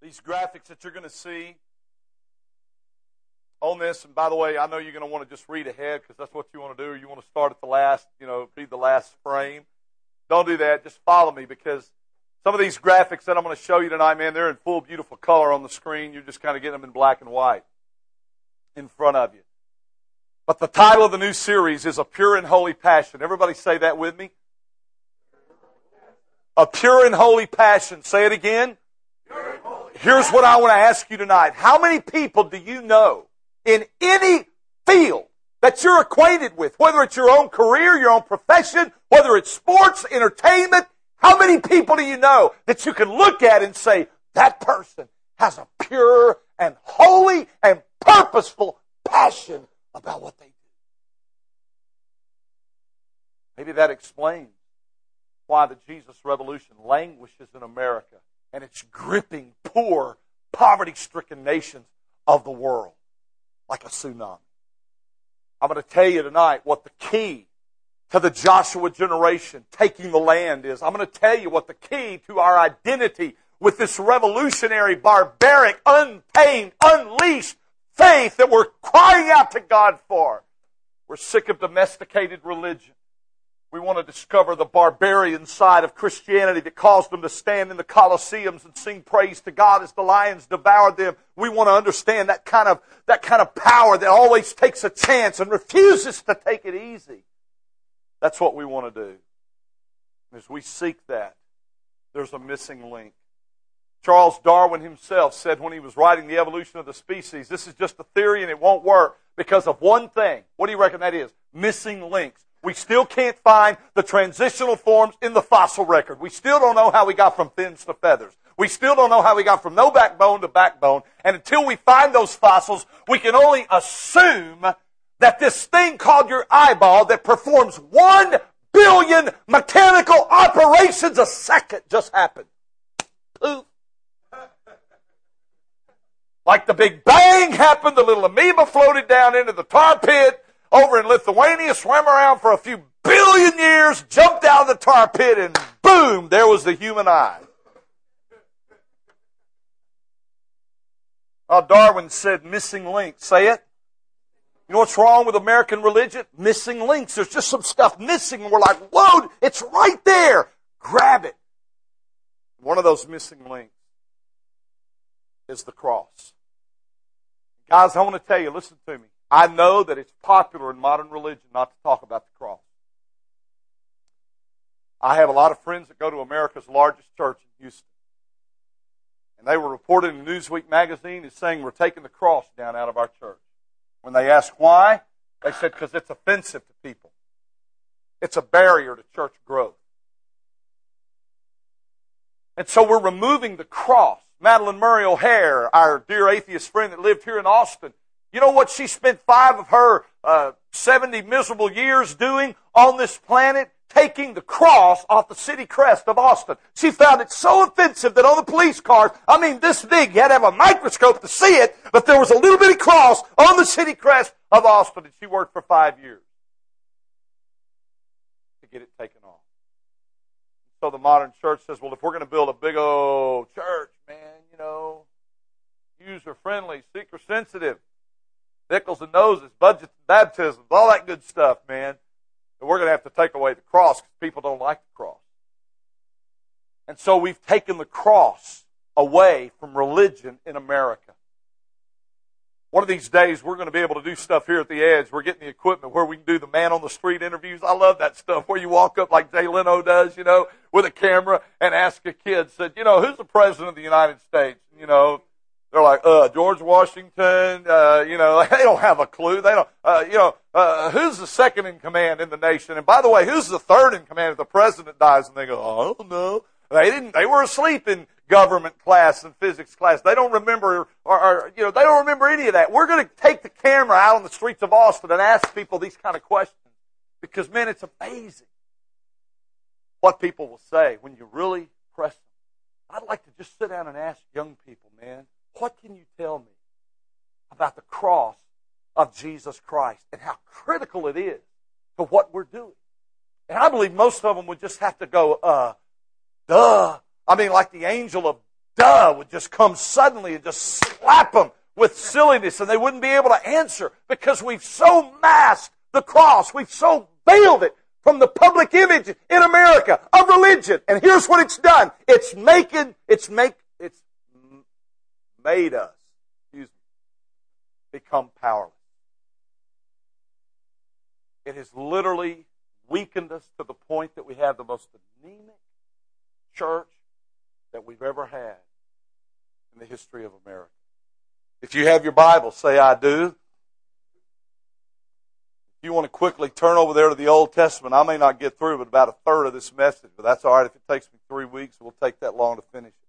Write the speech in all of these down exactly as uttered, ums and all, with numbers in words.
These graphics that you're going to see on this, and by the way, I know you're going to want to just read ahead because that's what you want to do, or you want to start at the last, you know, read the last frame. Don't do that. Just follow me, because some of these graphics that I'm going to show you tonight, man, they're in full, beautiful color on the screen. You're just kind of getting them in black and white in front of you. But the title of the new series is A Pure and Holy Passion. Everybody say that with me. A Pure and Holy Passion. Say it again. Here's what I want to ask you tonight. How many people do you know in any field that you're acquainted with, whether it's your own career, your own profession, whether it's sports, entertainment? How many people do you know that you can look at and say, that person has a pure and holy and purposeful passion about what they do? Maybe that explains why the Jesus Revolution languishes in America and it's gripping poor, poverty-stricken nations of the world like a tsunami. I'm going to tell you tonight what the key to the Joshua generation taking the land is. I'm going to tell you what the key to our identity with this revolutionary, barbaric, untamed, unleashed faith that we're crying out to God for. We're sick of domesticated religion. We want to discover the barbarian side of Christianity that caused them to stand in the Colosseums and sing praise to God as the lions devoured them. We want to understand that kind of, that kind of power that always takes a chance and refuses to take it easy. That's what we want to do. As we seek that, there's a missing link. Charles Darwin himself said when he was writing The Evolution of the Species, this is just a theory and it won't work because of one thing. What do you reckon that is? Missing links. We still can't find the transitional forms in the fossil record. We still don't know how we got from fins to feathers. We still don't know how we got from no backbone to backbone. And until we find those fossils, we can only assume that this thing called your eyeball that performs one billion mechanical operations a second just happened. Poof. Like the Big Bang happened, the little amoeba floated down into the tar pit over in Lithuania, swam around for a few billion years, jumped out of the tar pit, and boom, there was the human eye. Oh, Darwin said missing links. Say it. You know what's wrong with American religion? Missing links. There's just some stuff missing, and we're like, whoa, it's right there. Grab it. One of those missing links is the cross. Guys, I want to tell you, listen to me. I know that it's popular in modern religion not to talk about the cross. I have a lot of friends that go to America's largest church in Houston. And they were reported in Newsweek magazine as saying we're taking the cross down out of our church. When they asked why, they said because it's offensive to people. It's a barrier to church growth. And so we're removing the cross. Madeline Murray O'Hare, our dear atheist friend that lived here in Austin, you know what she spent five of her uh, seventy miserable years doing on this planet? Taking the cross off the city crest of Austin. She found it so offensive that on the police cars, I mean this big, you had to have a microscope to see it, but there was a little bitty cross on the city crest of Austin, and she worked for five years to get it taken off. So the modern church says, well, if we're going to build a big old church, man, you know, user-friendly, seeker-sensitive, nickels and noses, budgets and baptisms, all that good stuff, man. And we're going to have to take away the cross because people don't like the cross. And so we've taken the cross away from religion in America. One of these days, we're going to be able to do stuff here at the Edge. We're getting the equipment where we can do the man-on-the-street interviews. I love that stuff where you walk up like Jay Leno does, you know, with a camera and ask a kid, said, you know, who's the president of the United States? You know, they're like, uh, George Washington, uh, you know, they don't have a clue. They don't, uh, you know, uh, who's the second in command in the nation? And by the way, who's the third in command if the president dies? And they go, oh, I don't know. They didn't, they were asleep in government class and physics class. They don't remember, or, or you know, they don't remember any of that. We're going to take the camera out on the streets of Austin and ask people these kind of questions because, man, it's amazing what people will say when you really press them. I'd like to just sit down and ask young people, man, what can you tell me about the cross of Jesus Christ and how critical it is to what we're doing? And I believe most of them would just have to go, uh, duh. I mean, like the angel of duh would just come suddenly and just slap them with silliness, and they wouldn't be able to answer because we've so masked the cross. We've so veiled it from the public image in America of religion. And here's what it's done. It's making, it's make, it's made us, excuse me, become powerless. It has literally weakened us to the point that we have the most anemic church that we've ever had in the history of America. If you have your Bible, say I do. If you want to quickly turn over there to the Old Testament, I may not get through but about a third of this message, but that's all right. If it takes me three weeks, it will take that long to finish it.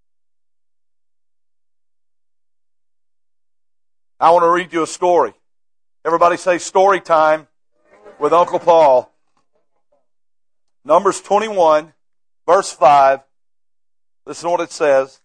I want to read you a story. Everybody say story time with Uncle Paul. Numbers twenty-one, verse five. Listen to what it says.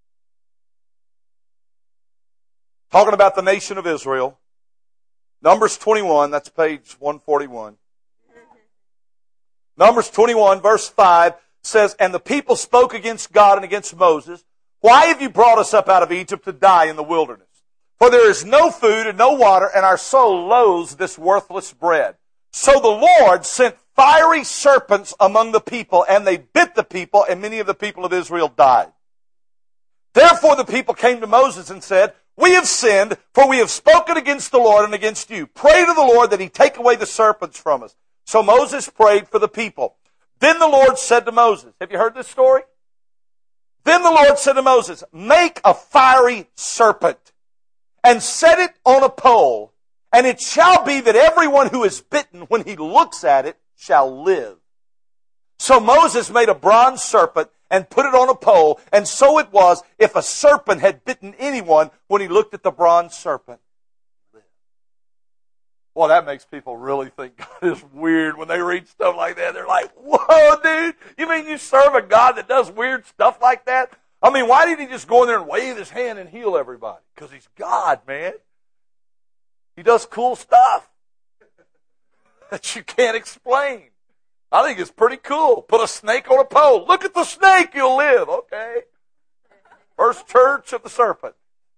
Talking about the nation of Israel. Numbers twenty-one, that's page one forty-one. Numbers twenty-one, verse five says, "And the people spoke against God and against Moses. Why have you brought us up out of Egypt to die in the wilderness? For there is no food and no water, and our soul loathes this worthless bread." So the Lord sent fiery serpents among the people, and they bit the people, and many of the people of Israel died. Therefore the people came to Moses and said, "We have sinned, for we have spoken against the Lord and against you. Pray to the Lord that He take away the serpents from us." So Moses prayed for the people. Then the Lord said to Moses, have you heard this story? Then the Lord said to Moses, "Make a fiery serpent and set it on a pole, and it shall be that everyone who is bitten, when he looks at it, shall live." So Moses made a bronze serpent and put it on a pole, and so it was, if a serpent had bitten anyone, when he looked at the bronze serpent, he lived. Well, that makes people really think God is weird when they read stuff like that. They're like, whoa, dude, you mean you serve a God that does weird stuff like that? I mean, why didn't He just go in there and wave His hand and heal everybody? Because He's God, man. He does cool stuff that you can't explain. I think it's pretty cool. Put a snake on a pole. Look at the snake, you'll live. Okay. First church of the serpent.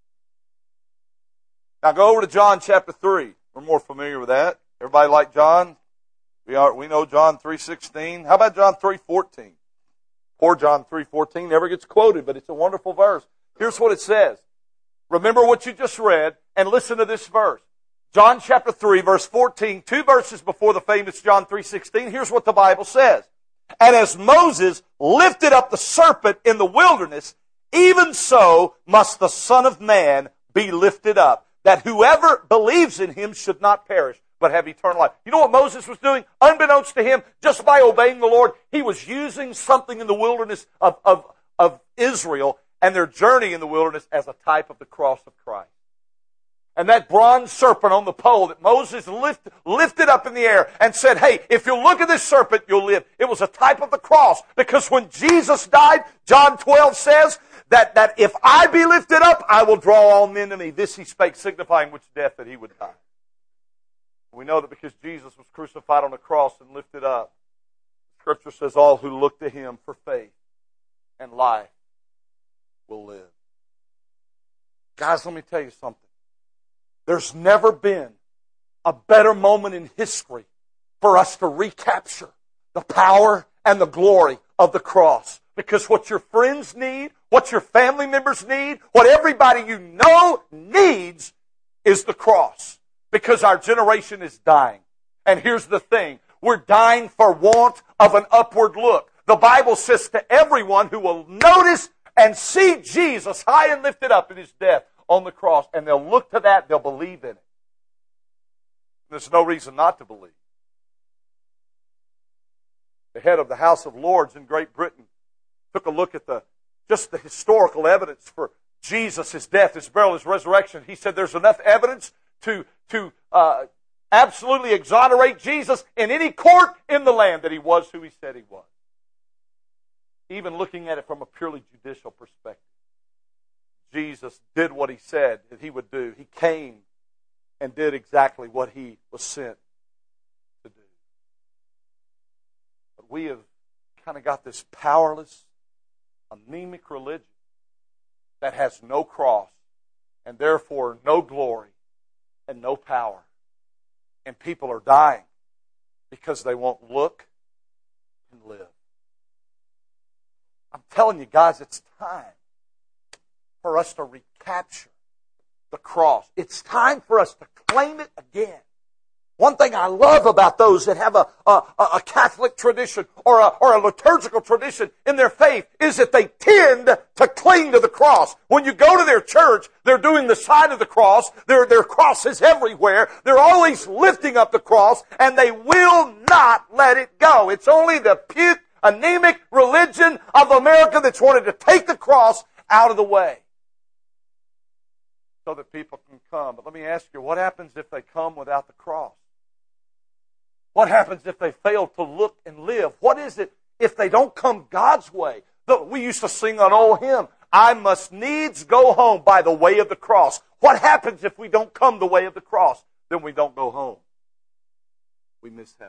Now go over to John chapter three. We're more familiar with that. Everybody like John? We are. We know John three sixteen. How about John three fourteen? Poor John three fourteen never gets quoted, but it's a wonderful verse. Here's what it says. Remember what you just read and listen to this verse. John chapter three, verse fourteen, two verses before the famous John three sixteen, here's what the Bible says. "And as Moses lifted up the serpent in the wilderness, even so must the Son of Man be lifted up, that whoever believes in Him should not perish, but have eternal life." You know what Moses was doing? Unbeknownst to him, just by obeying the Lord, he was using something in the wilderness of, of, of Israel and their journey in the wilderness as a type of the cross of Christ. And that bronze serpent on the pole that Moses lift, lifted up in the air and said, "Hey, if you'll look at this serpent, you'll live." It was a type of the cross, because when Jesus died, John twelve says that, that if I be lifted up, I will draw all men to me. This He spake, signifying which death that He would die. We know that because Jesus was crucified on the cross and lifted up, Scripture says all who look to Him for faith and life will live. Guys, let me tell you something. There's never been a better moment in history for us to recapture the power and the glory of the cross. Because what your friends need, what your family members need, what everybody you know needs is the cross. Because our generation is dying. And here's the thing. We're dying for want of an upward look. The Bible says to everyone who will notice and see Jesus high and lifted up in His death on the cross, and they'll look to that, they'll believe in it. There's no reason not to believe. The head of the House of Lords in Great Britain took a look at the just the historical evidence for Jesus, His death, His burial, His resurrection. He said there's enough evidence to, to uh, absolutely exonerate Jesus in any court in the land that He was who He said He was. Even looking at it from a purely judicial perspective. Jesus did what He said that He would do. He came and did exactly what He was sent to do. But we have kind of got this powerless, anemic religion that has no cross and therefore no glory and no power. And people are dying because they won't look and live. I'm telling you guys, it's time for us to recapture the cross. It's time for us to claim it again. One thing I love about those that have a, a, a Catholic tradition or a, or a liturgical tradition in their faith is that they tend to cling to the cross. When you go to their church, they're doing the sign of the cross. There, there are crosses everywhere. They're always lifting up the cross, and they will not let it go. It's only the puke, anemic religion of America that's wanted to take the cross out of the way so that people can come. But let me ask you, what happens if they come without the cross? What happens if they fail to look and live? What is it if they don't come God's way? We used to sing an old hymn, I must needs go home by the way of the cross. What happens if we don't come the way of the cross? Then we don't go home. We miss heaven.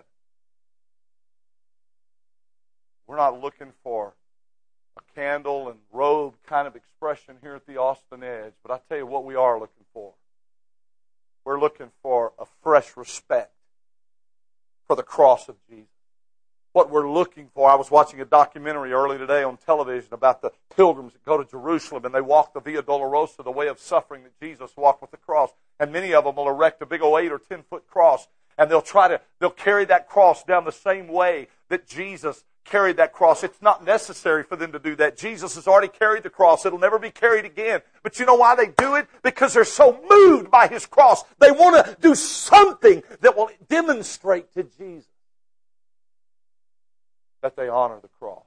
We're not looking for a candle and robe kind of expression here at the Austin Edge, but I tell you what we are looking for. We're looking for a fresh respect for the cross of Jesus. What we're looking for, I was watching a documentary early today on television about the pilgrims that go to Jerusalem and they walk the Via Dolorosa, the way of suffering that Jesus walked with the cross. And many of them will erect a big old eight or ten foot cross, and they'll try to, they'll carry that cross down the same way that Jesus carried that cross. It's not necessary for them to do that. Jesus has already carried the cross. It'll never be carried again. But you know why they do it? Because they're so moved by His cross. They want to do something that will demonstrate to Jesus that they honor the cross.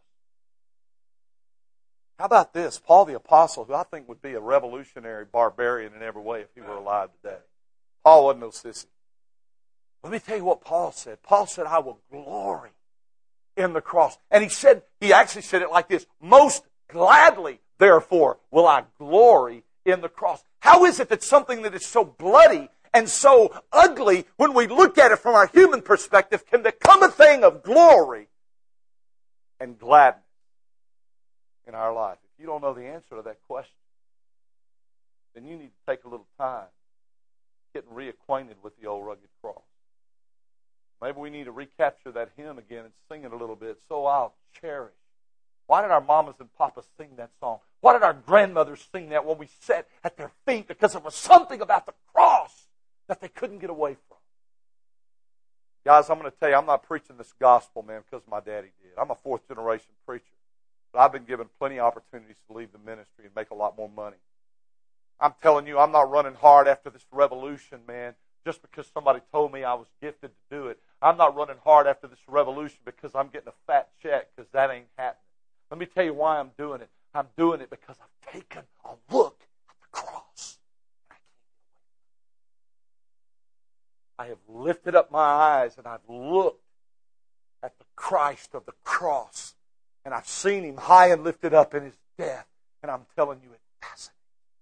How about this? Paul the Apostle, who I think would be a revolutionary barbarian in every way if he were alive today. Paul wasn't no sissy. Let me tell you what Paul said. Paul said, I will glory in the cross. And he said, he actually said it like this, most gladly, therefore, will I glory in the cross. How is it that something that is so bloody and so ugly, when we look at it from our human perspective, can become a thing of glory and gladness in our life? If you don't know the answer to that question, then you need to take a little time getting reacquainted with the old rugged cross. Maybe we need to recapture that hymn again and sing it a little bit. So I'll cherish. Why did our mamas and papas sing that song? Why did our grandmothers sing that when we sat at their feet? Because there was something about the cross that they couldn't get away from. Guys, I'm going to tell you, I'm not preaching this gospel, man, because my daddy did. I'm a fourth generation preacher. But I've been given plenty of opportunities to leave the ministry and make a lot more money. I'm telling you, I'm not running hard after this revolution, man, just because somebody told me I was gifted to do it. I'm not running hard after this revolution because I'm getting a fat check, because that ain't happening. Let me tell you why I'm doing it. I'm doing it because I've taken a look at the cross. I have lifted up my eyes and I've looked at the Christ of the cross. And I've seen Him high and lifted up in His death. And I'm telling you, it fascinates.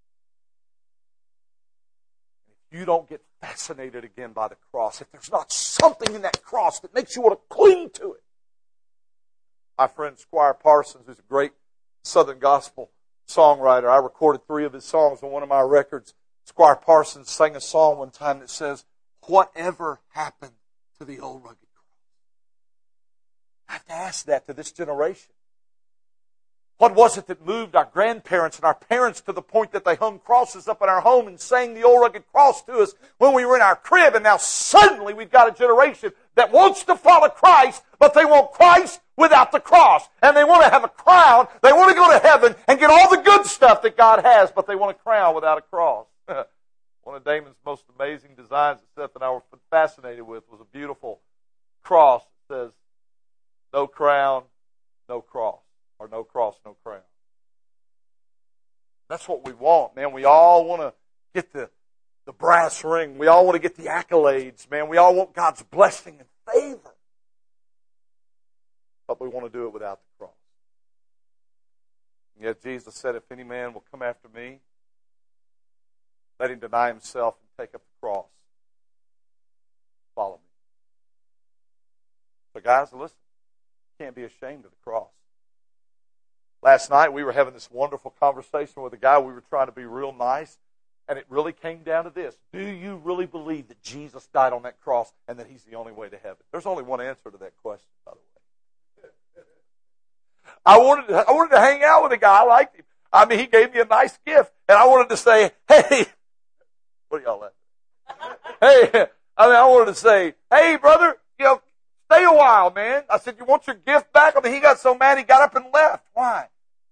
You don't get fascinated again by the cross if there's not something in that cross that makes you want to cling to it. My friend Squire Parsons, who's a great Southern gospel songwriter, I recorded three of his songs on one of my records. Squire Parsons sang a song one time that says, whatever happened to the old rugged cross? I have to ask that to this generation. What was it that moved our grandparents and our parents to the point that they hung crosses up in our home and sang the old rugged cross to us when we were in our crib? And now suddenly we've got a generation that wants to follow Christ, but they want Christ without the cross. And they want to have a crown. They want to go to heaven and get all the good stuff that God has, but they want a crown without a cross. One of Damon's most amazing designs, stuff that I was fascinated with, was a beautiful cross that says, no crown, no cross. Or no cross, no crown. That's what we want, man. We all want to get the, the brass ring. We all want to get the accolades, man. We all want God's blessing and favor. But we want to do it without the cross. And yet Jesus said, if any man will come after me, let him deny himself and take up the cross. Follow me. So guys, listen. You can't be ashamed of the cross. Last night we were having this wonderful conversation with a guy. We were trying to be real nice. And it really came down to this. Do you really believe that Jesus died on that cross and that He's the only way to heaven? There's only one answer to that question, by the way. I wanted to, I wanted to hang out with a guy. I liked him. I mean, he gave me a nice gift. And I wanted to say, hey, what are y'all laughing at? Hey, I mean, I wanted to say, hey, brother, you know, stay a while, man. I said, you want your gift back? I mean, he got so mad he got up and left. Why?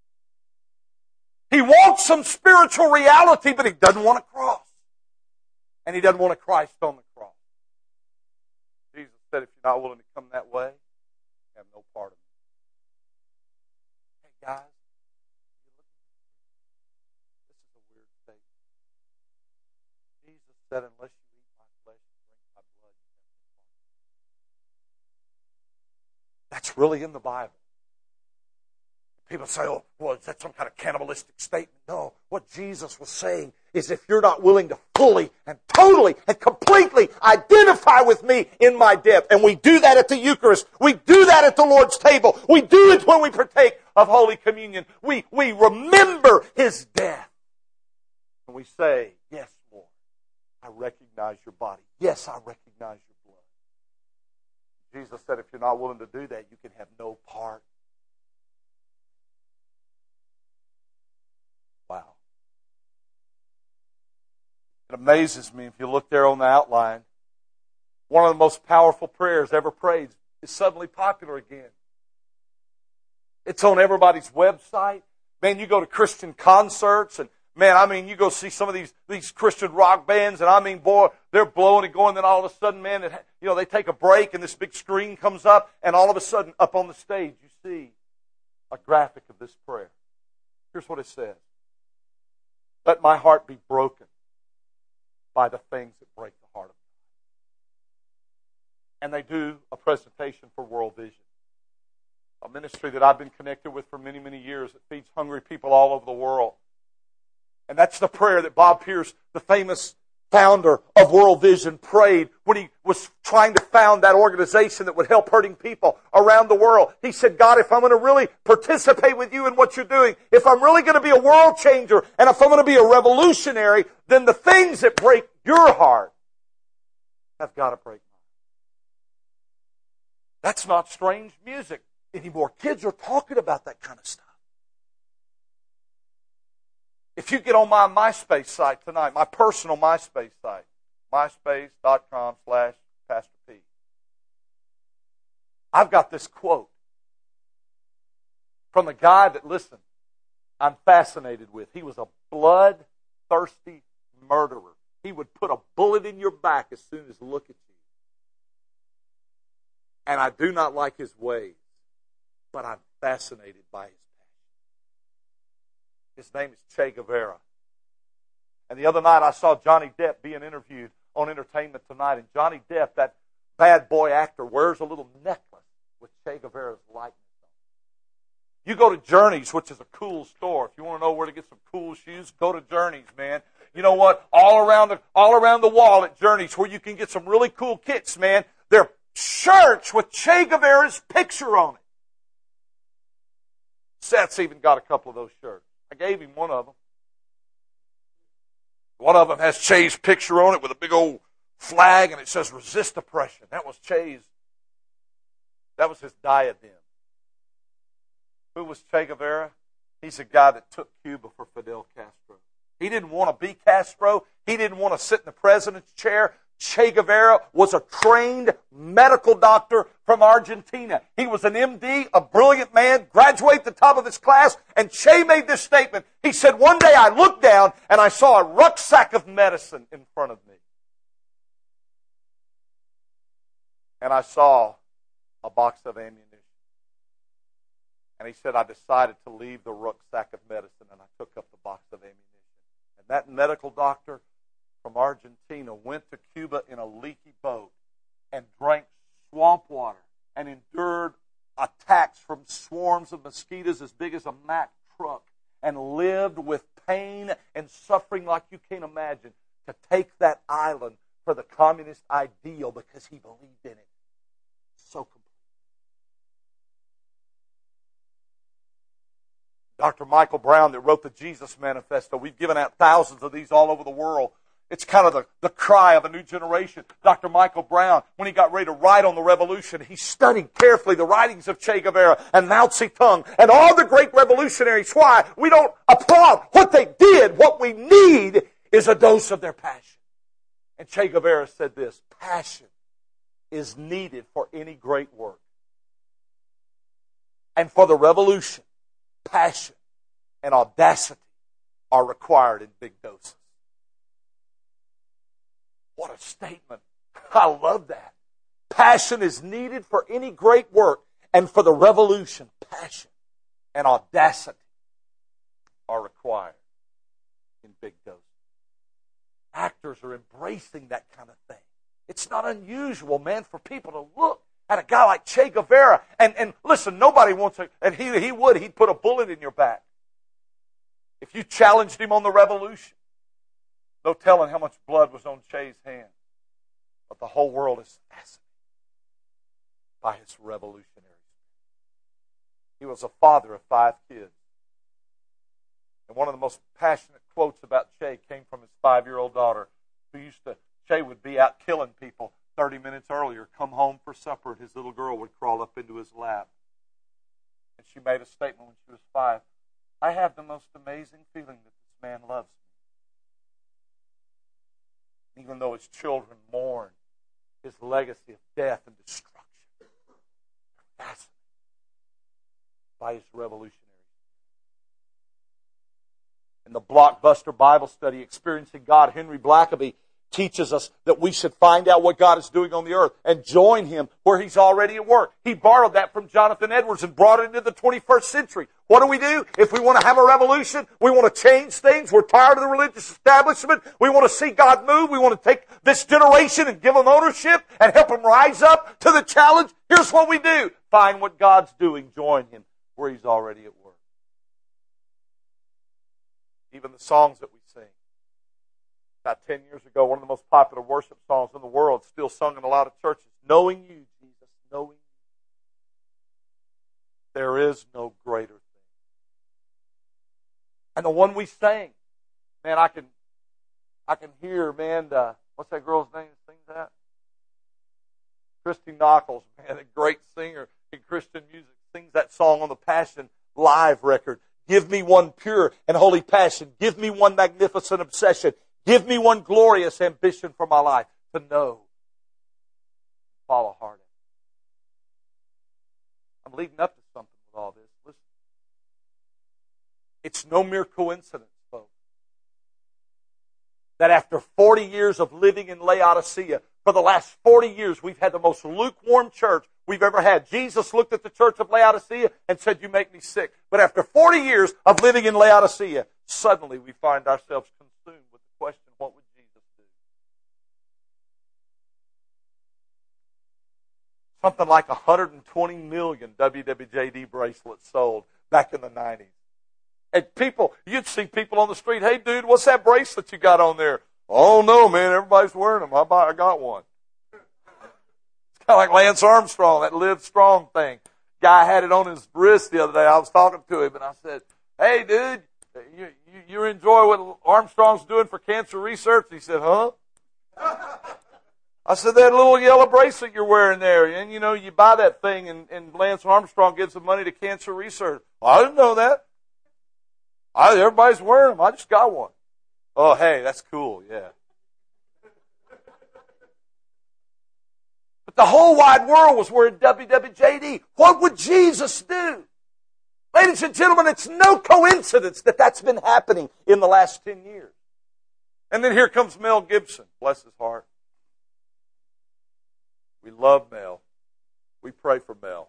He wants some spiritual reality, but he doesn't want a cross. And he doesn't want a Christ on the cross. Jesus said, if you're not willing to come that way, you have no part of me. Hey, guys, this is a weird statement. Jesus said, unless you eat my flesh and drink my blood, you have no part of me. That's really in the Bible. People say, oh, well, is that some kind of cannibalistic statement? No. What Jesus was saying is if you're not willing to fully and totally and completely identify with me in my death, and we do that at the Eucharist, we do that at the Lord's table, we do it when we partake of Holy Communion, we, we remember His death. And we say, yes, Lord, I recognize your body. Yes, I recognize your blood. Jesus said if you're not willing to do that, you can have no part. Wow. It amazes me if you look there on the outline. One of the most powerful prayers ever prayed is suddenly popular again. It's on everybody's website. Man, you go to Christian concerts and man, I mean, you go see some of these, these Christian rock bands and I mean, boy, they're blowing and going. Then all of a sudden, man, it, you know, they take a break and this big screen comes up and all of a sudden up on the stage you see a graphic of this prayer. Here's what it says. Let my heart be broken by the things that break the heart of God. And they do a presentation for World Vision, a ministry that I've been connected with for many, many years that feeds hungry people all over the world. And that's the prayer that Bob Pierce, the famous founder of World Vision, prayed when he was trying to found that organization that would help hurting people around the world. He said, God, if I'm going to really participate with you in what you're doing, if I'm really going to be a world changer, and if I'm going to be a revolutionary, then the things that break your heart have got to break mine. That's not strange music anymore. Kids are talking about that kind of stuff. If you get on my MySpace site tonight, my personal MySpace site, myspace.com slash Pastor P. I've got this quote from a guy that, listen, I'm fascinated with. He was a bloodthirsty murderer. He would put a bullet in your back as soon as he looked at you. And I do not like his ways, but I'm fascinated by his passion. His name is Che Guevara. And the other night I saw Johnny Depp being interviewed on Entertainment Tonight. And Johnny Depp, that bad boy actor, wears a little necklace with Che Guevara's likeness on it. You go to Journeys, which is a cool store. If you want to know where to get some cool shoes, go to Journeys, man. You know what? All around the all around the wall at Journeys where you can get some really cool kits, man. They're shirts with Che Guevara's picture on it. Seth's even got a couple of those shirts. I gave him one of them. One of them has Che's picture on it with a big old flag, and it says resist oppression. That was Che's. That was his diadem. Who was Che Guevara? He's a guy that took Cuba for Fidel Castro. He didn't want to be Castro. He didn't want to sit in the president's chair. Che Guevara was a trained medical doctor from Argentina. He was an M D, a brilliant man, graduated at the top of his class, and Che made this statement. He said, one day I looked down and I saw a rucksack of medicine in front of me. And I saw a box of ammunition. And he said, I decided to leave the rucksack of medicine and I took up the box of ammunition. And that medical doctor from Argentina went to Cuba in a leaky boat and drank swamp water and endured attacks from swarms of mosquitoes as big as a Mack truck and lived with pain and suffering like you can't imagine to take that island for the communist ideal because he believed in it so completely. Doctor Michael Brown, that wrote the Jesus Manifesto. We've given out thousands of these all over the world. It's kind of the, the cry of a new generation. Doctor Michael Brown, when he got ready to write on the revolution, he studied carefully the writings of Che Guevara and Mao Zedong and all the great revolutionaries. Why? We don't applaud what they did. What we need is a dose of their passion. And Che Guevara said this, passion is needed for any great work. And for the revolution, passion and audacity are required in big doses. What a statement. I love that. Passion is needed for any great work, and for the revolution, passion and audacity are required in big doses. Actors are embracing that kind of thing. It's not unusual, man, for people to look at a guy like Che Guevara. And, and listen, nobody wants to, and he, he would, he'd put a bullet in your back. If you challenged him on the revolution, no telling how much blood was on Che's hands. But the whole world is fascinated by his revolutionary spirit. He was a father of five kids. And one of the most passionate quotes about Che came from his five-year-old daughter, who used to, Che would be out killing people thirty minutes earlier, come home for supper, and his little girl would crawl up into his lap. And she made a statement when she was five, I have the most amazing feeling that this man loves me. Even though his children mourn his legacy of death and destruction, they're fascinated by his revolutionary. In the Blockbuster Bible Study, Experiencing God, Henry Blackaby teaches us that we should find out what God is doing on the earth and join Him where He's already at work. He borrowed that from Jonathan Edwards and brought it into the twenty-first century. What do we do? If we want to have a revolution, we want to change things, we're tired of the religious establishment, we want to see God move, we want to take this generation and give them ownership and help them rise up to the challenge, here's what we do. Find what God's doing, join Him where He's already at work. Even the songs that we sing. About ten years ago, one of the most popular worship songs in the world, still sung in a lot of churches, Knowing You, Jesus, Knowing You. There is no greater thing. And the one we sang, man, I can I can hear, man, uh, what's that girl's name that sings that? Christy Nockels, man, a great singer in Christian music, sings that song on the Passion Live record. Give me one pure and holy passion. Give me one magnificent obsession. Give me one glorious ambition for my life, to know, follow hard. I'm leading up to something with all this. Listen. It's no mere coincidence, folks, that after forty years of living in Laodicea, for the last forty years, we've had the most lukewarm church we've ever had. Jesus looked at the church of Laodicea and said, you make me sick. But after forty years of living in Laodicea, suddenly we find ourselves consumed with the question, what would Jesus do? Something like one hundred twenty million W W J D bracelets sold back in the nineties. And people, you'd see people on the street, hey dude, what's that bracelet you got on there? Oh no, man, everybody's wearing them. I, buy, I got one. It's kind of like Lance Armstrong, that Live Strong thing. Guy had it on his wrist the other day. I was talking to him and I said, hey dude, you, you, you enjoy what Armstrong's doing for cancer research? He said, huh? I said, that little yellow bracelet you're wearing there, and you know, you buy that thing and, and Lance Armstrong gives the money to cancer research. Well, I didn't know that. I, everybody's wearing them. I just got one. Oh, hey, that's cool, yeah. But the whole wide world was wearing W W J D. What would Jesus do? Ladies and gentlemen, it's no coincidence that that's been happening in the last ten years. And then here comes Mel Gibson, bless his heart. We love Mel. We pray for Mel.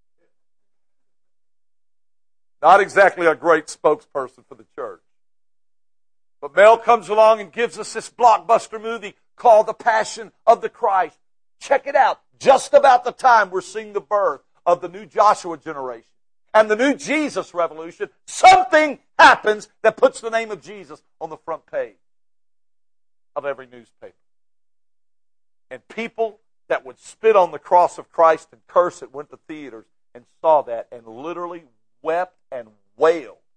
Not exactly a great spokesperson for the church. But Mel comes along and gives us this blockbuster movie called The Passion of the Christ. Check it out. Just about the time we're seeing the birth of the new Joshua generation and the new Jesus revolution, something happens that puts the name of Jesus on the front page of every newspaper. And people that would spit on the cross of Christ and curse it went to theaters and saw that and literally wept and wailed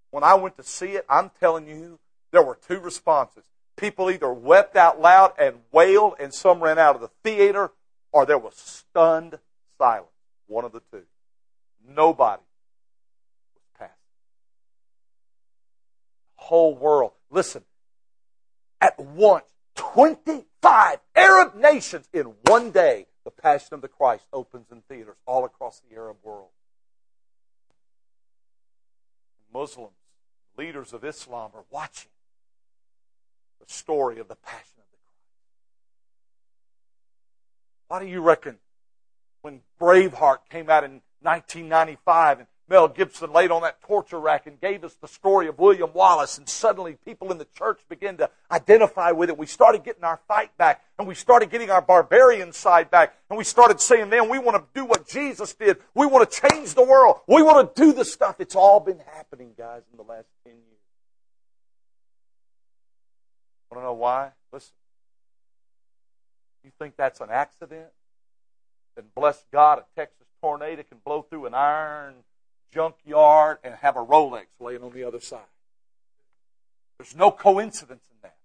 When I went to see it, I'm telling you, there were two responses. People either wept out loud and wailed, and some ran out of the theater, or there was stunned silence. One of the two. Nobody was passive. The whole world. Listen, at once, twenty-five Arab nations in one day, the Passion of the Christ opens in theaters all across the Arab world. Muslims, leaders of Islam are watching the story of the Passion of the Christ. Why do you reckon when Braveheart came out in nineteen ninety-five and Mel Gibson laid on that torture rack and gave us the story of William Wallace, and suddenly people in the church began to identify with it. We started getting our fight back, and we started getting our barbarian side back, and we started saying, man, we want to do what Jesus did. We want to change the world. We want to do the stuff. It's all been happening, guys, in the last ten years. Want to know why? Listen. You think that's an accident? Then bless God, a Texas tornado can blow through an iron junkyard and have a Rolex laying on the other side. There's no coincidence in that.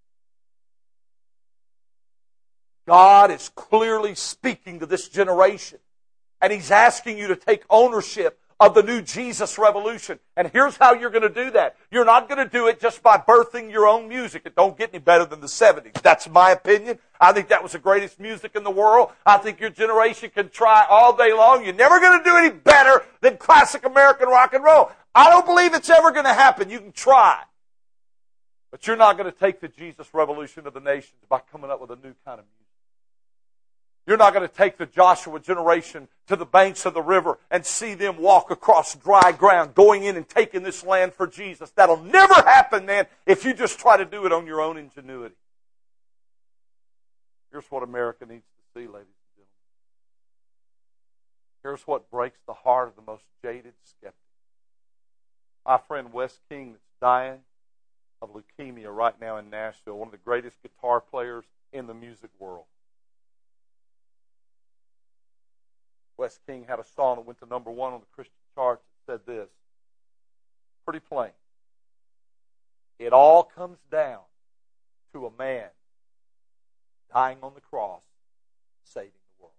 God is clearly speaking to this generation, and He's asking you to take ownership of the new Jesus revolution. And here's how you're going to do that. You're not going to do it just by birthing your own music. It don't get any better than the seventies. That's my opinion. I think that was the greatest music in the world. I think your generation can try all day long. You're never going to do any better than classic American rock and roll. I don't believe it's ever going to happen. You can try. But you're not going to take the Jesus revolution of the nations by coming up with a new kind of music. You're not going to take the Joshua generation to the banks of the river and see them walk across dry ground, going in and taking this land for Jesus. That'll never happen, man, if you just try to do it on your own ingenuity. Here's what America needs to see, ladies and gentlemen. Here's what breaks the heart of the most jaded skeptic. My friend Wes King, that's dying of leukemia right now in Nashville, one of the greatest guitar players in the music world. Wes King had a song that went to number one on the Christian charts that said this, pretty plain. It all comes down to a man dying on the cross, saving the world.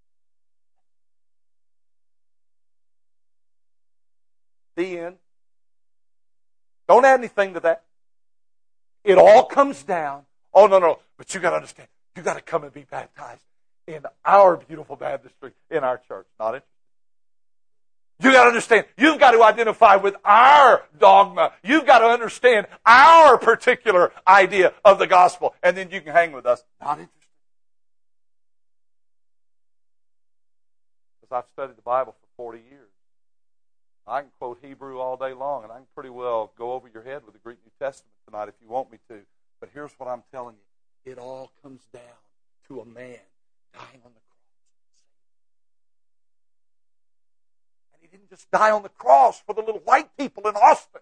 The end. Don't add anything to that. It all comes down. Oh, no, no. But you got to understand. You got to come and be baptized in our beautiful baptistry, in our church. Not interested. You got to understand. You've got to identify with our dogma. You've got to understand our particular idea of the gospel. And then you can hang with us. Not interested. Because I've studied the Bible for forty years. I can quote Hebrew all day long, and I can pretty well go over your head with the Greek New Testament tonight if you want me to. But here's what I'm telling you. It all comes down to a man dying on the cross. And he didn't just die on the cross for the little white people in Austin.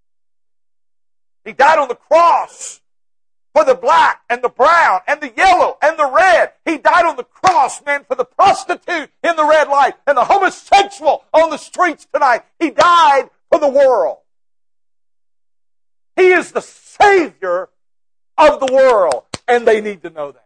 He died on the cross for the black and the brown and the yellow and the red. He died on the cross, man, for the prostitute in the red light and the homosexual on the streets tonight. He died for the world. He is the Savior of the world, and they need to know that.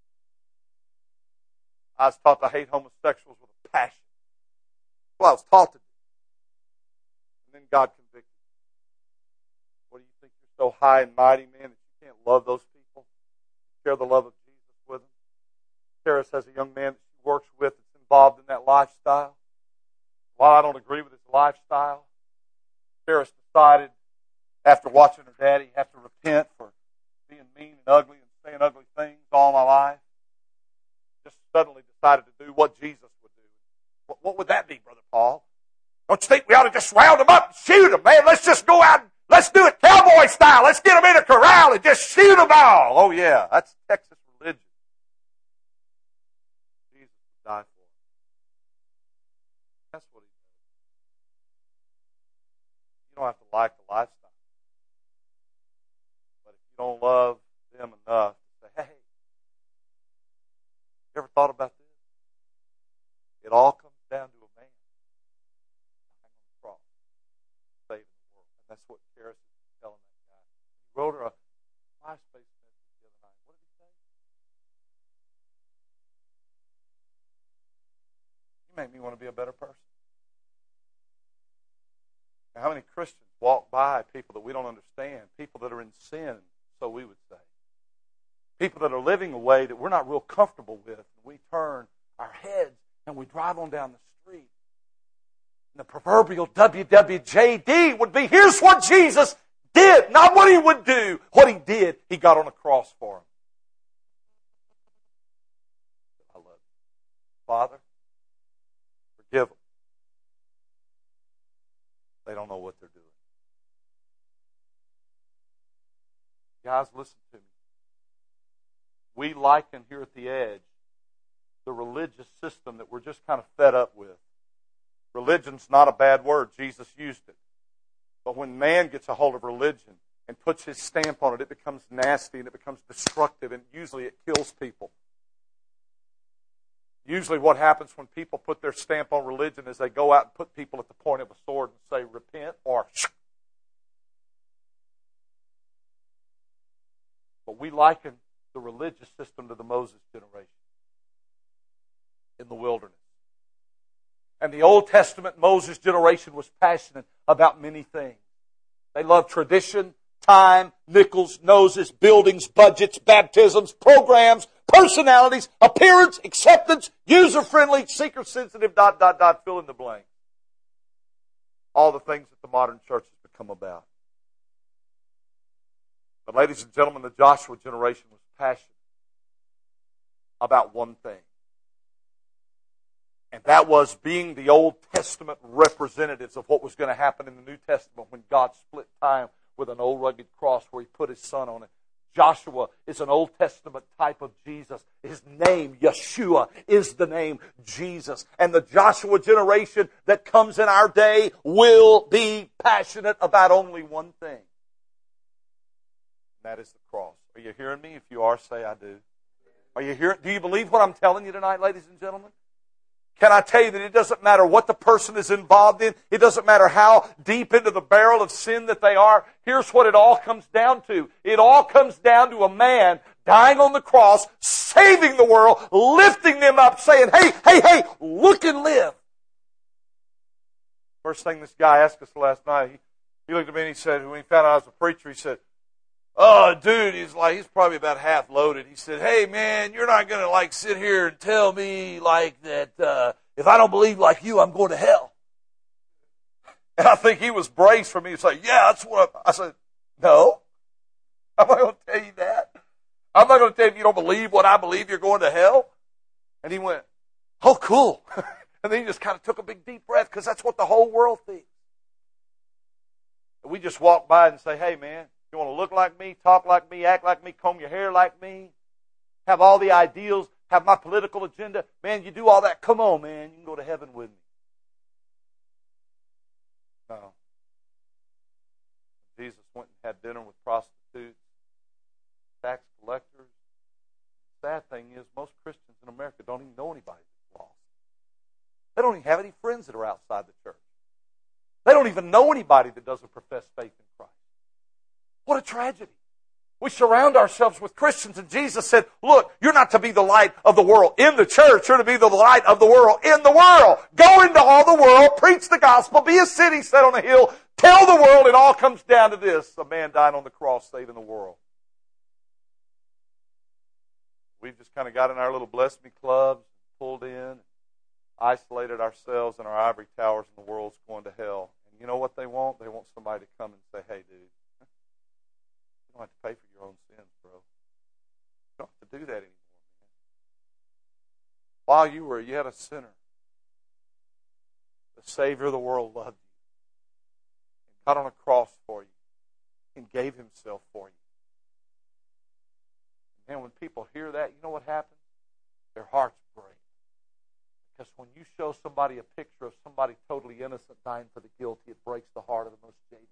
I was taught to hate homosexuals with a passion. Well, I was taught to do. And then God convicted me. What do you think? You're so high and mighty, man, that you can't love those people? Share the love of Jesus with them? Paris has a young man that she works with that's involved in that lifestyle. While I don't agree with his lifestyle, Paris decided, after watching her daddy have to repent for being mean and ugly and saying ugly things all my life, just suddenly decided to do what Jesus would do. What, what would that be, Brother Paul? Don't you think we ought to just round them up and shoot them, man? Let's just go out and let's do it cowboy style. Let's get them in a corral and just shoot them all. Oh, yeah, that's Texas religion. Jesus would die for them. That's what he did. You don't have to like the lifestyle. But if you don't love them enough to say, hey, you ever thought about this? It all comes down to a man dying on the cross, saving the world. And That's what Karis is telling that guy. He wrote her a MySpace message the other night. What did he say? You make me want to be a better person. Now, how many Christians walk by people that we don't understand, people that are in sin, so we would say, people that are living a way that we're not real comfortable with, and we turn our heads and we drive on down the street. And the proverbial W W J D would be, here's what Jesus did, not what He would do. What He did, He got on a cross for him. I love you. Father, forgive them. They don't know what they're doing. Guys, listen to me. We liken here at the edge the religious system that we're just kind of fed up with. Religion's not a bad word. Jesus used it. But when man gets a hold of religion and puts his stamp on it, it becomes nasty and it becomes destructive, and usually it kills people. Usually what happens when people put their stamp on religion is they go out and put people at the point of a sword and say, repent, or shh. But we liken the religious system to the Moses generation in the wilderness. And the Old Testament Moses generation was passionate about many things. They loved tradition, time, nickels, noses, buildings, budgets, baptisms, programs, personalities, appearance, acceptance, user-friendly, seeker-sensitive, dot, dot, dot, fill in the blank. All the things that the modern church has become about. But ladies and gentlemen, the Joshua generation was passionate about one thing. And that was being the Old Testament representatives of what was going to happen in the New Testament when God split time with an old rugged cross where He put His Son on it. Joshua is an Old Testament type of Jesus. His name, Yeshua, is the name Jesus. And the Joshua generation that comes in our day will be passionate about only one thing. And that is the cross. Are you hearing me? If you are, say I do. Are you hearing? Do you believe what I'm telling you tonight, ladies and gentlemen? Can I tell you that it doesn't matter what the person is involved in. It doesn't matter how deep into the barrel of sin that they are. Here's what it all comes down to. It all comes down to a man dying on the cross, saving the world, lifting them up, saying, hey, hey, hey, look and live. First thing this guy asked us last night, he, he looked at me and he said, when he found out I was a preacher, he said, oh, dude, he's like, he's probably about half loaded. He said, hey, man, you're not going to, like, sit here and tell me, like, that uh, if I don't believe like you, I'm going to hell. And I think he was braced for me to say, yeah, that's what I'm. I said, no, I'm not going to tell you that. I'm not going to tell you if you don't believe what I believe, you're going to hell. And he went, oh, cool. And then he just kind of took a big, deep breath because that's what the whole world thinks. And we just walk by and say, hey, man, you want to look like me, talk like me, act like me, comb your hair like me, have all the ideals, have my political agenda. Man, you do all that. Come on, man. You can go to heaven with me. No. Jesus went and had dinner with prostitutes, tax collectors. The sad thing is most Christians in America don't even know anybody that's lost. They don't even have any friends that are outside the church. They don't even know anybody that doesn't profess faith in Christ. What a tragedy. We surround ourselves with Christians, and Jesus said, look, you're not to be the light of the world in the church. You're to be the light of the world in the world. Go into all the world, preach the gospel, be a city set on a hill, tell the world. It all comes down to this: a man dying on the cross, saving the world. We've just kind of got in our little bless me clubs, pulled in, isolated ourselves in our ivory towers, and the world's going to hell. And you know what they want? They want somebody to come and say, hey, dude, you don't have to pay for your own sins, bro. You don't have to do that anymore, man. While you were yet a sinner, the Savior of the world loved you and got on a cross for you and gave Himself for you. And when people hear that, you know what happens? Their hearts break. Because when you show somebody a picture of somebody totally innocent dying for the guilty, it breaks the heart of the most jaded.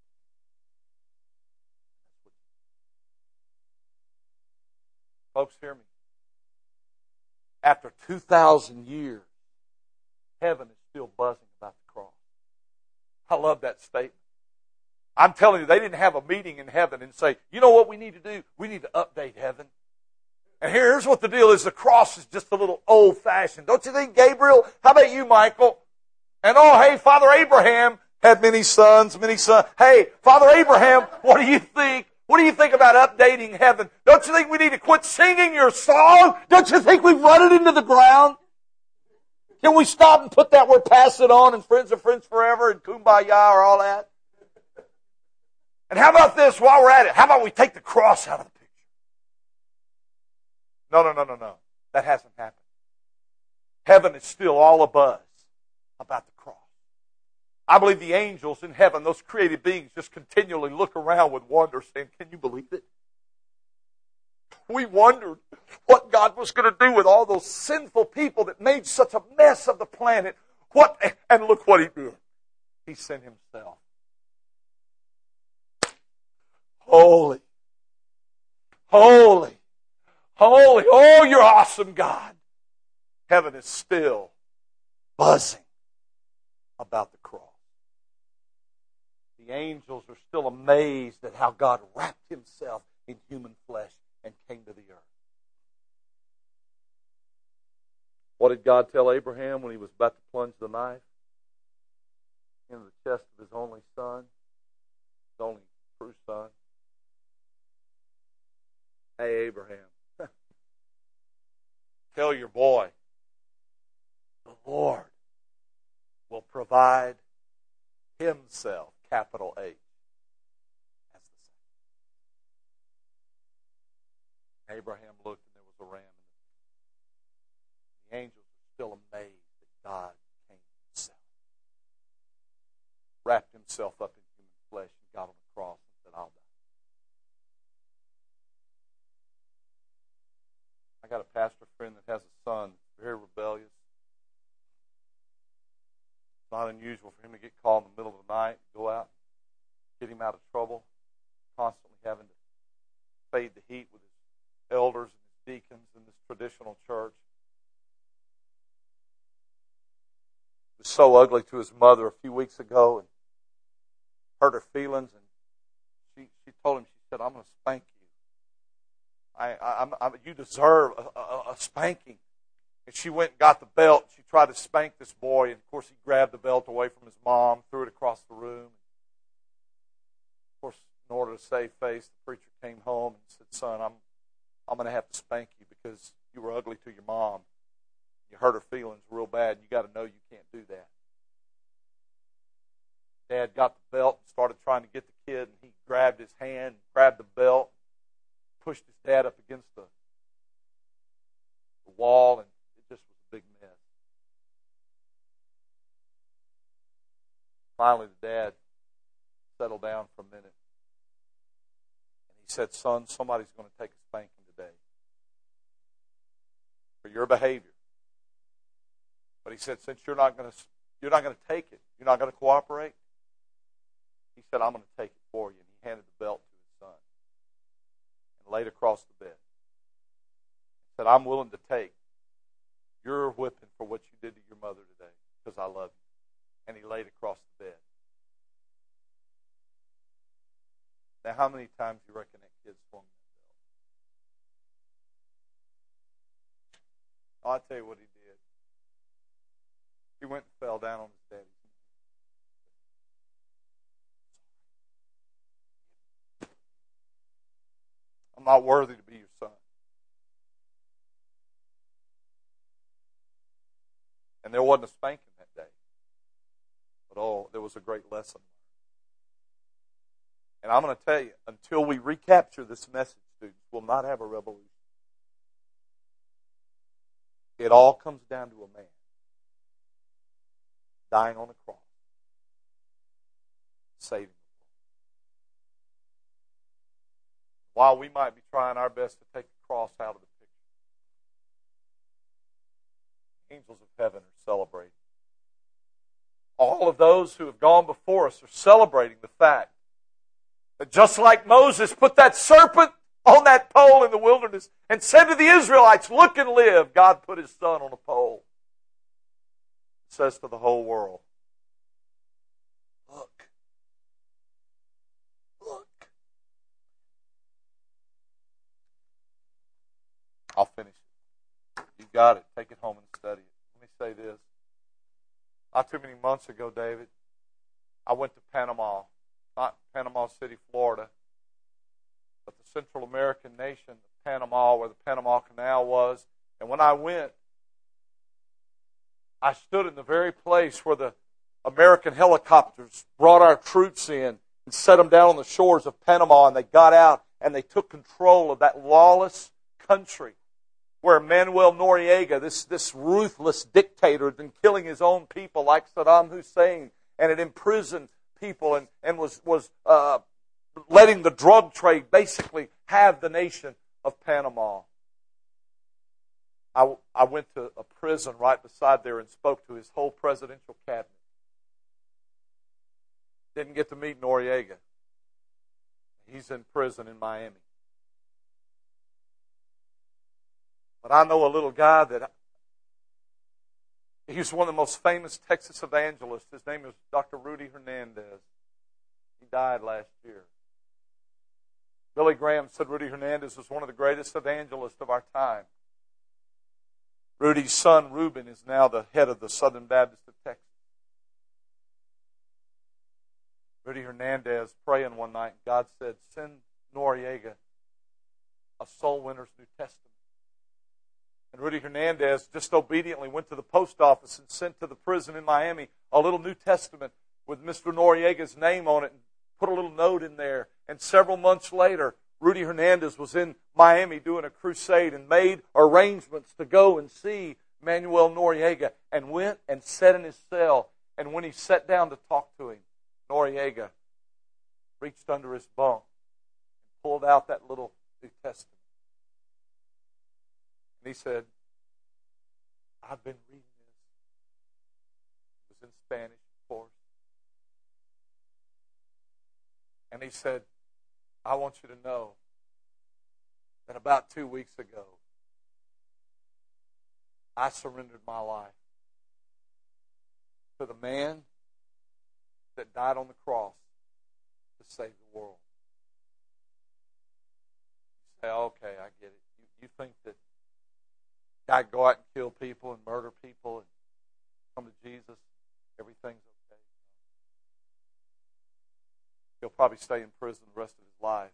Folks, hear me. After two thousand years, heaven is still buzzing about the cross. I love that statement. I'm telling you, they didn't have a meeting in heaven and say, you know what we need to do? We need to update heaven. And here's what the deal is. The cross is just a little old-fashioned. Don't you think, Gabriel? How about you, Michael? And oh, hey, Father Abraham had many sons, many sons. Hey, Father Abraham, what do you think? What do you think about updating heaven? Don't you think we need to quit singing your song? Don't you think we've run it into the ground? Can we stop and put that word pass it on and friends are friends forever and kumbaya or all that? And how about this while we're at it? How about we take the cross out of the picture? No, no, no, no, no. That hasn't happened. Heaven is still all abuzz about the cross. I believe the angels in heaven, those created beings, just continually look around with wonder saying, can you believe it? We wondered what God was going to do with all those sinful people that made such a mess of the planet. What? And look what He did. He sent Himself. Holy, holy, holy. Oh, you're awesome, God. Heaven is still buzzing about the cross. The angels are still amazed at how God wrapped Himself in human flesh and came to the earth. What did God tell Abraham when he was about to plunge the knife into the chest of his only son, his only true son? Hey, Abraham, tell your boy, the Lord will provide Himself, capital H, as the sacrifice. Abraham looked and there was a ram in the The angels were still amazed that God came Himself, wrapped Himself up in human flesh and got on the cross and said, I'll die. I got a pastor friend that has a son, very rebellious. It's not unusual for him to get called in the middle of the night, go out, get him out of trouble, constantly having to fade the heat with his elders and his deacons in this traditional church. He was so ugly to his mother a few weeks ago and hurt her feelings, and she, she told him, she said, I'm going to spank you. I, I, I, you deserve a, a, a spanking. And she went and got the belt. She tried to spank this boy, and of course he grabbed the belt away from his mom, threw it across the room. Of course, in order to save face, the preacher came home and said, son, I'm, I'm going to have to spank you because you were ugly to your mom. You hurt her feelings real bad, and you got to know you can't do that. Dad got the belt and started trying to get the kid, and he grabbed his hand, grabbed the belt, pushed his dad up against the, the wall, and it just was a big mess. Finally, the dad settled down for a minute, and he said, son, somebody's going to take a spanking today for your behavior. But he said, since you're not going to, you're not going to take it, you're not going to cooperate, he said, I'm going to take it for you. And he handed the belt to his son and laid across the bed. He said, I'm willing to take your whipping for what you did to your mother today because I love you. And he laid across the bed. Now, how many times do you reckon that kid swung that belt? Oh, I'll tell you what he did. He went and fell down on his daddy's knee. I'm not worthy to be your son. And there wasn't a spanking that day. But oh, there was a great lesson. And I'm going to tell you, until we recapture this message, students, we'll not have a revolution. It all comes down to a man dying on a cross, saving the world. While we might be trying our best to take the cross out of the picture, angels of heaven are celebrating. All of those who have gone before us are celebrating the fact that just like Moses put that serpent on that pole in the wilderness and said to the Israelites, look and live, God put His Son on a pole. It says to the whole world, look, got it, take it home and study it. Let me say this. Not too many months ago, David, I went to Panama. Not Panama City, Florida, but the Central American nation of Panama, where the Panama Canal was. And when I went, I stood in the very place where the American helicopters brought our troops in and set them down on the shores of Panama, and they got out and they took control of that lawless country where Manuel Noriega, this, this ruthless dictator, had been killing his own people like Saddam Hussein, and had imprisoned people and, and was, was uh, letting the drug trade basically have the nation of Panama. I, I went to a prison right beside there and spoke to his whole presidential cabinet. Didn't get to meet Noriega. He's in prison in Miami. But I know a little guy that, he was one of the most famous Texas evangelists. His name is Doctor Rudy Hernandez. He died last year. Billy Graham said Rudy Hernandez was one of the greatest evangelists of our time. Rudy's son, Reuben, is now the head of the Southern Baptist of Texas. Rudy Hernandez praying one night, and God said, send Noriega a soul winner's New Testament. And Rudy Hernandez just obediently went to the post office and sent to the prison in Miami a little New Testament with Mister Noriega's name on it and put a little note in there. And several months later, Rudy Hernandez was in Miami doing a crusade and made arrangements to go and see Manuel Noriega, and went and sat in his cell. And when he sat down to talk to him, Noriega reached under his bunk and pulled out that little New Testament. And he said, I've been reading this. It was in Spanish, of course. And he said, I want you to know that about two weeks ago, I surrendered my life to the man that died on the cross to save the world. You say, okay, I get it. You, you think that I go out and kill people and murder people and come to Jesus, everything's okay. He'll probably stay in prison the rest of his life.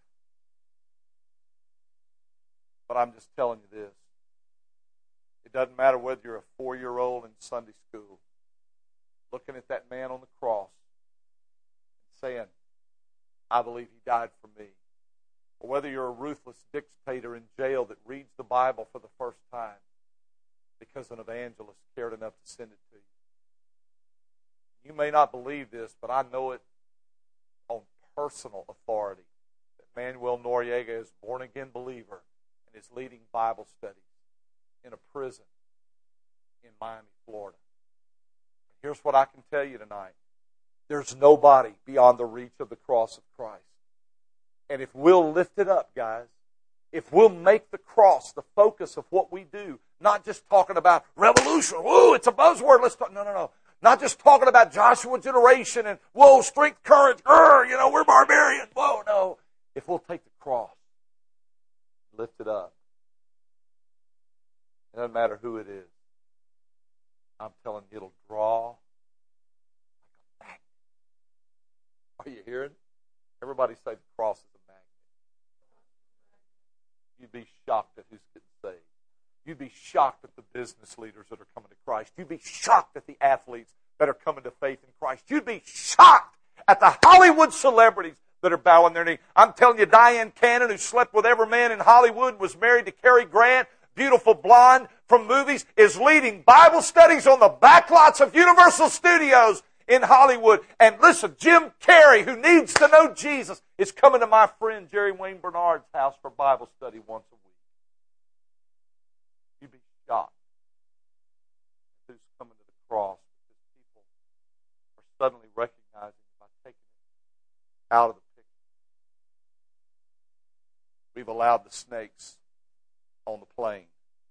But I'm just telling you this. It doesn't matter whether you're a four-year-old in Sunday school looking at that man on the cross and saying, I believe he died for me. Or whether you're a ruthless dictator in jail that reads the Bible for the first time because an evangelist cared enough to send it to you. You may not believe this, but I know it on personal authority that Manuel Noriega is a born-again believer and is leading Bible studies in a prison in Miami, Florida. Here's what I can tell you tonight. There's nobody beyond the reach of the cross of Christ. And if we'll lift it up, guys, if we'll make the cross the focus of what we do, not just talking about revolution, whoa, it's a buzzword, let's talk, no, no, no. Not just talking about Joshua generation and, whoa, strength, courage, grr, you know, we're barbarians, whoa, no. If we'll take the cross, lift it up, it doesn't matter who it is. I'm telling you, it'll draw like a magnet. Are you hearing? Everybody say the cross is a magnet. You'd be shocked at who's getting saved. You'd be shocked at the business leaders that are coming to Christ. You'd be shocked at the athletes that are coming to faith in Christ. You'd be shocked at the Hollywood celebrities that are bowing their knee. I'm telling you, Diane Cannon, who slept with every man in Hollywood, was married to Cary Grant, beautiful blonde from movies, is leading Bible studies on the backlots of Universal Studios in Hollywood. And listen, Jim Carrey, who needs to know Jesus, is coming to my friend Jerry Wayne Bernard's house for Bible study once a week. You'd be shocked at who's coming to the cross because people are suddenly recognizing by taking it out of the picture. We've allowed the snakes on the plane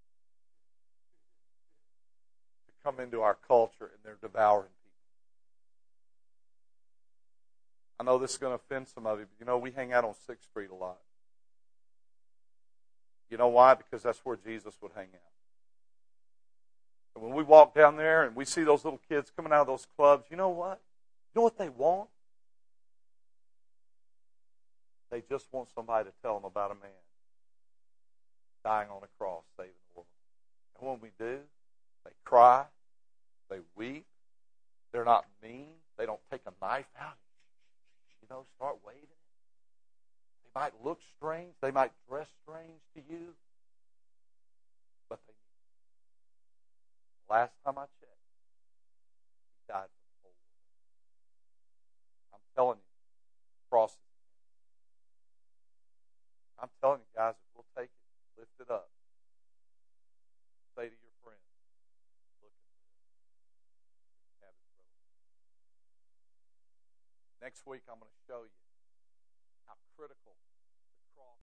to come into our culture, and they're devouring people. I know this is going to offend some of you, but you know, we hang out on sixth Street a lot. You know why? Because that's where Jesus would hang out. And when we walk down there and we see those little kids coming out of those clubs, you know what? You know what they want? They just want somebody to tell them about a man dying on a cross, saving the world. And when we do, they cry, they weep, they're not mean, they don't take a knife out, you know, start waving. They might look strange, they might dress strange to you, but they last time I checked, he died for the whole world. I'm telling you, cross. I'm telling you, guys, if we'll take it, lift it up, say to your friends, look at this. We can have this revolution. Next week, I'm going to show you how critical